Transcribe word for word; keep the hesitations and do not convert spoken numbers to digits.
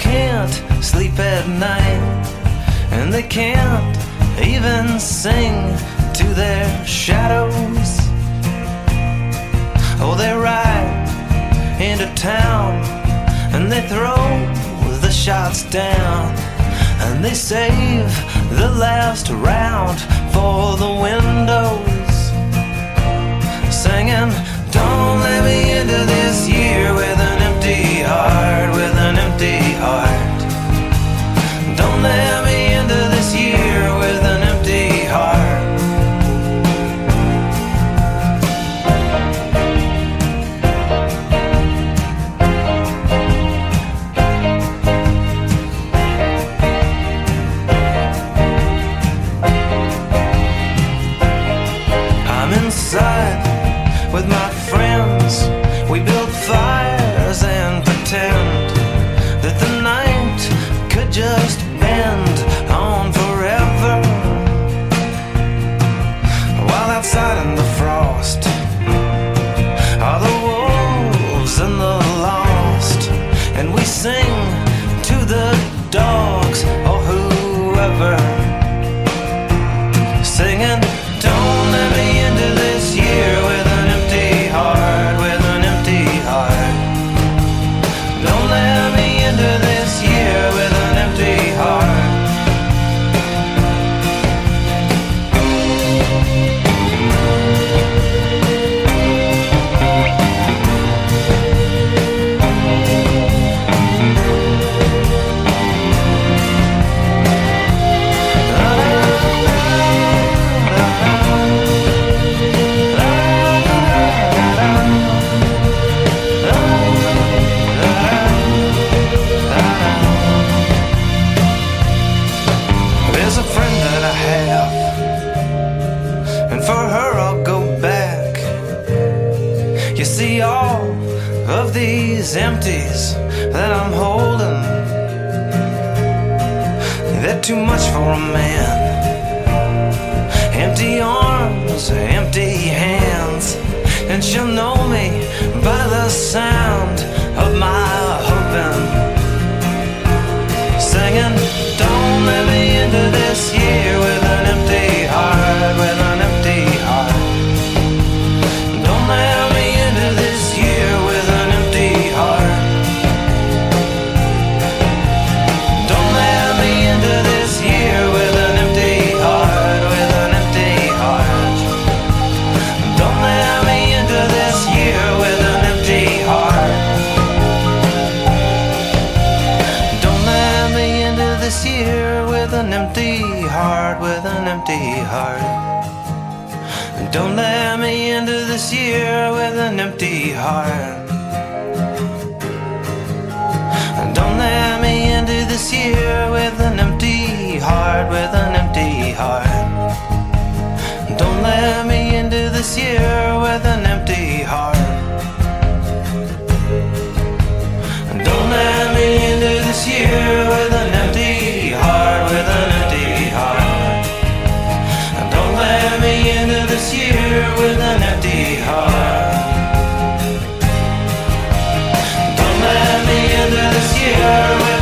can't sleep at night, and they can't even sing to their shadows. Oh, they ride into town and they throw the shots down, and they save the last round for the windows, singing, don't let me into this year with an empty heart, with an empty heart. Don't let me into this year with an empty heart. I'm inside with my friends. We build fires and pretend that the night could just bend on forever, while outside in the frost are the wolves and the lost, and we sing to the dogs or whoever, singing, don't let me into this year with an empty heart, with an empty heart. Don't let me into this year with an empty heart. There's a friend that I have, and for her I'll go back. You see, all of these empties that I'm holding, they're too much for a man. Empty arms, empty hands, and she'll know me by the sound of my hoping, singing, don't let me into this year with an empty heart, with an empty heart. Don't let me into this year with an empty heart. Don't let me into this year with an empty heart, with an empty heart. Don't let me into this year with an empty heart. Don't let me into this year with an empty heart, with an empty heart. Don't let me into this year with an empty heart. Don't let me into this year with an empty heart, with an empty heart. Don't let me into this year with an empty heart. Don't let me into this year with an empty heart, with an empty heart. Don't let me into this year with an empty heart. Don't let me into this year with